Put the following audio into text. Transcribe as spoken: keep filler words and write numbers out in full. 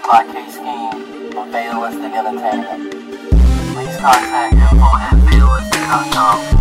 by K-Scheme for Fatalistic Entertainment. Please contact info at fatalistic dot com.